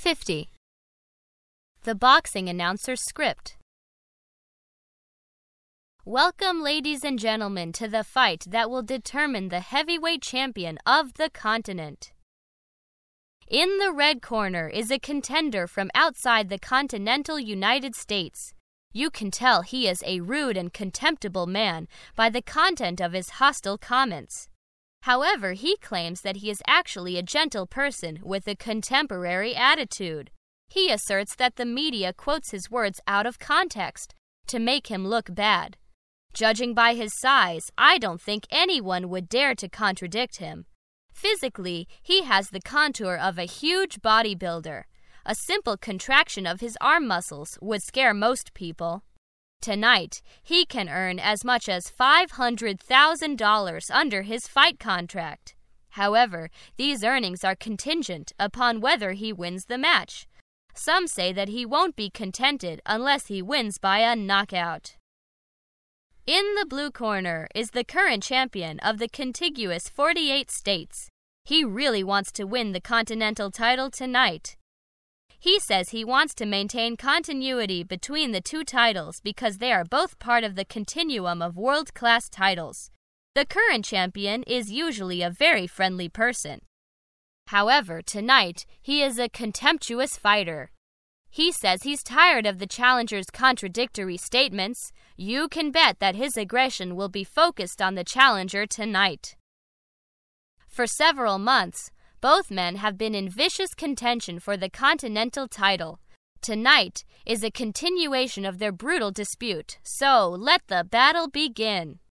50. The boxing announcer's script. Welcome, ladies and gentlemen, to the fight that will determine the heavyweight champion of the continent. In the red corner is a contender from outside the continental United States. You can tell he is a rude and contemptible man by the content of his hostile comments. However, he claims that he is actually a gentle person with a contemporary attitude. He asserts that the media quotes his words out of context to make him look bad. Judging by his size, I don't think anyone would dare to contradict him. Physically, he has the contour of a huge bodybuilder. A simple contraction of his arm muscles would scare most people. Tonight, he can earn as much as $500,000 under his fight contract. However, these earnings are contingent upon whether he wins the match. Some say that he won't be contented unless he wins by a knockout. In the blue corner is the current champion of the contiguous 48 states. He really wants to win the Continental title tonight. He says he wants to maintain continuity between the two titles because they are both part of the continuum of world-class titles. The current champion is usually a very friendly person. However, tonight, he is a contemptuous fighter. He says he's tired of the challenger's contradictory statements. You can bet that his aggression will be focused on the challenger tonight. For several months, both men have been in vicious contention for the Continental title. Tonight is a continuation of their brutal dispute, so let the battle begin.